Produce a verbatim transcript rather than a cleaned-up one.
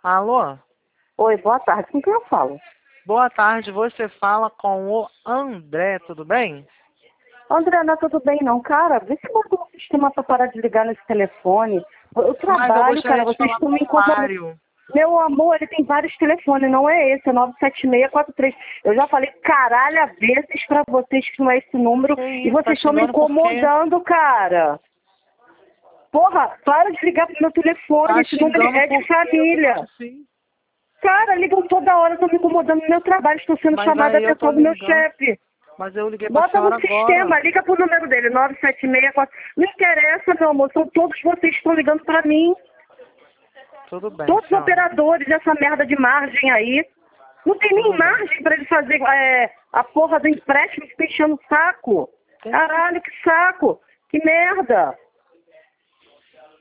Alô? Oi, boa tarde. Com quem eu falo? Boa tarde, você fala com o André, tudo bem? André, não é tudo bem não, cara. Vê se bota um sistema pra parar de ligar nesse telefone. Eu Mas eu trabalho, gostaria cara, de vocês falar estão com me o incomodando. Mário. Meu amor, ele tem vários telefones, não é esse, é nove sete seis quatro três. Eu já falei caralho a vezes pra vocês que não é esse número Que e isso, tá vocês estão me xingando por quê? incomodando, cara. Porra, para de ligar pro meu telefone, Tá esse número xingando é por de quê? Eu tô família. assim. Cara, ligam toda hora, estão me incomodando no meu trabalho, estou sendo Mas chamada a aí eu tô atenção do meu ligando. chefe. Mas eu liguei pra Bota no senhora sistema, agora. liga pro número dele, nove sete seis quatro. Não interessa, meu amor, são todos vocês que estão ligando pra mim. Tudo bem, Todos os senhora. operadores dessa merda de margem aí. Não tem nem Tudo bem. margem pra ele fazer é, a porra do empréstimo, fica enchendo o saco. Tem. Caralho, que saco. Que merda.